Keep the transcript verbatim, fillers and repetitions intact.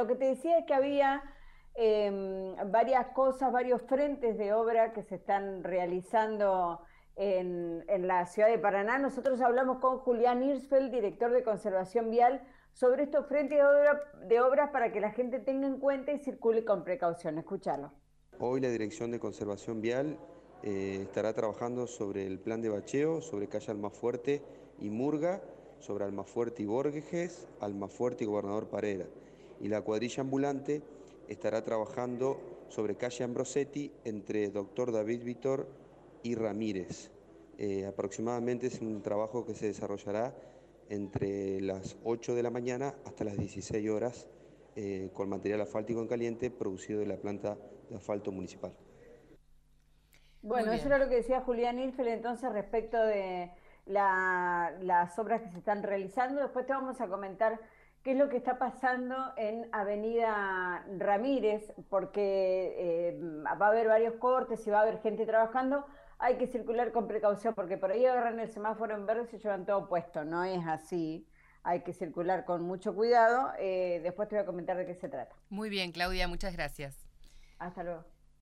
lo que te decía es que había eh, varias cosas, varios frentes de obra que se están realizando en, en la ciudad de Paraná. Nosotros hablamos con Julián Hirschfeld, director de Conservación Vial, sobre estos frentes de, obra, de obras para que la gente tenga en cuenta y circule con precaución. Escucharlo. Hoy la Dirección de Conservación Vial eh, estará trabajando sobre el plan de bacheo, sobre calle Almafuerte y Murga, sobre Almafuerte y Borges, Almafuerte y Gobernador Parera. Y la cuadrilla ambulante estará trabajando sobre calle Ambrosetti entre Doctor David Vitor y Ramírez. Eh, aproximadamente es un trabajo que se desarrollará entre las ocho de la mañana hasta las dieciséis horas eh, con material asfáltico en caliente producido de la planta de asfalto municipal. Muy Bueno, eso bien. era lo que decía Julián Ilfel entonces respecto de la- las obras que se están realizando. Después te vamos a comentar qué es lo que está pasando en Avenida Ramírez, porque eh, va a haber varios cortes y va a haber gente trabajando. Hay que circular con precaución porque por ahí agarran el semáforo en verde y se llevan todo puesto. No es así. Hay que circular con mucho cuidado. Eh, después te voy a comentar de qué se trata. Muy bien, Claudia, muchas gracias. Hasta luego.